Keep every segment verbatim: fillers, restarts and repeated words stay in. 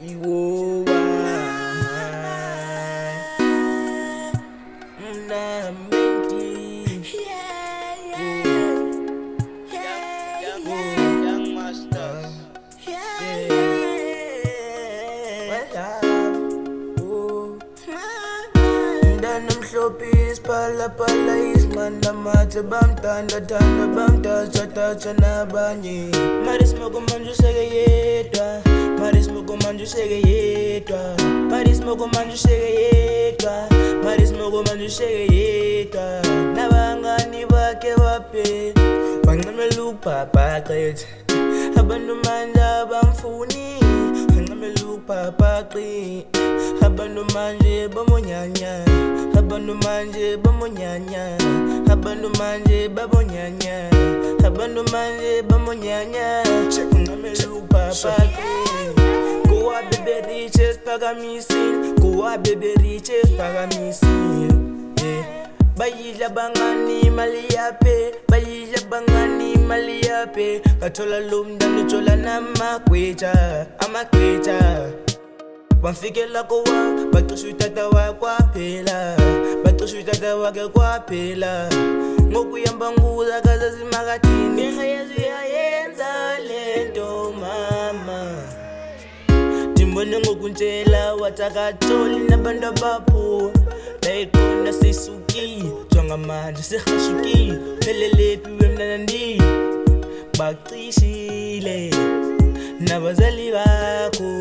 Iwo Mna menti Young Masters. Namhlophe isiphala phala isingqanda mathe bamthanda thanda bamthatha thatha nabanye mari smoke manje useke yedwa mari smoke manje useke yedwa mari smoke manje useke yedwa mari smoke manje useke yedwa nabangani bakhe baphela bancamela ukubhabha qethe abantu manje abamfuni bancamela ukubhabha qi abantu manje bamonyanya abantu manje bamonyanya abantu manje babonyanya abantu manje bamonyanya bancamela ukubhabha qi kuwa bebe riches phakamisi kuwa bebe riches phakamisi bayidla bangani mali yaphe bayidla bangani mali yaphe bathola lo mntana ujola namagqwetha amagqwetha bamfikela kowa baxisha utata wakhe kwaphela baxisha utata wakhe kwaphela ngokuyambanguza kazazimakadini ngenxa yeziyayenza lento mama ndimbone ngokuntshela wathi akatholi nabantu abaphuwa layiqonda sisukile njengamanje sirhashukile phelelepi wemnanandi bacishile nabazali bakho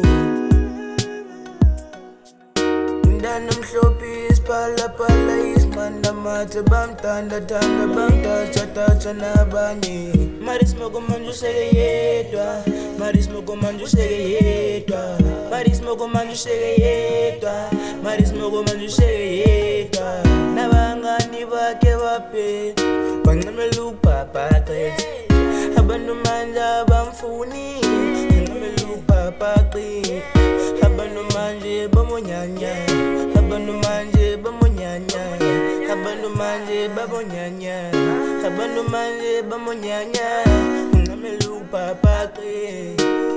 namhlophe isiphala phala isingqanda mathe bamthanda thanda bamthatha thatha nabanye mari smoke manje useke yedwa mari smoke manje useke yedwa mari smoke manje useke yedwa mari smoke manje useke yedwa nabangani bakhe baphela bancamela ukubhabha qethe abantu manje abamfuni bancamela ukubhabha qi abantu manje bamonyanya abantu manje bamonyanya abantu manje babonyanya abantu manje bamonyanya bancamela ukubhabha qi